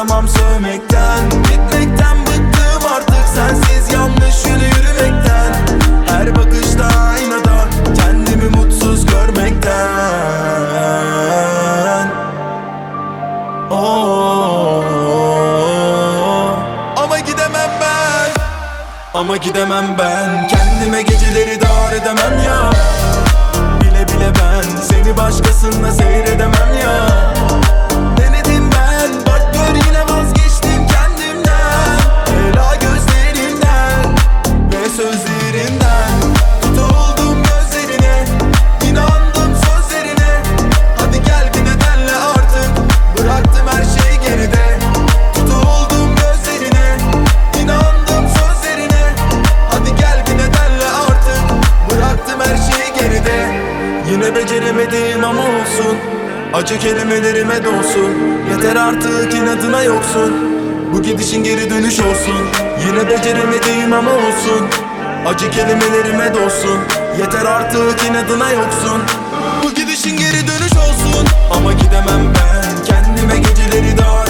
dayanamam sövmekten. Gitmekten bıktım artık sensiz yanlış yolu yürümekten. Her bakışta aynada kendimi mutsuz görmekten. Oh, ama gidemem ben, ama gidemem ben. Kendime geceleri dar edemem ya. Bile bile ben seni başkasında seyredemem ya. Denedim ben, bak gör yine vazgeçtim kendimden. Ela gözlerimden ve sözlerinden. Tutuldum gözlerine, inandım sözlerine. Hadi gel bir nedenle artık, bıraktım her şeyi geride. Tutuldum gözlerine, inandım sözlerine. Hadi gel bir nedenle artık, bıraktım her şeyi geride. Yine beceremedim ama olsun, acı kelimelerime dolsun. Yeter artık inadına yoksun, bu gidişin geri dönüş olsun. Yine beceremedim ama olsun, acı kelimelerime dolsun. Yeter artık inadına yoksun, bu gidişin geri dönüş olsun. Ama gidemem ben, kendime geceleri dar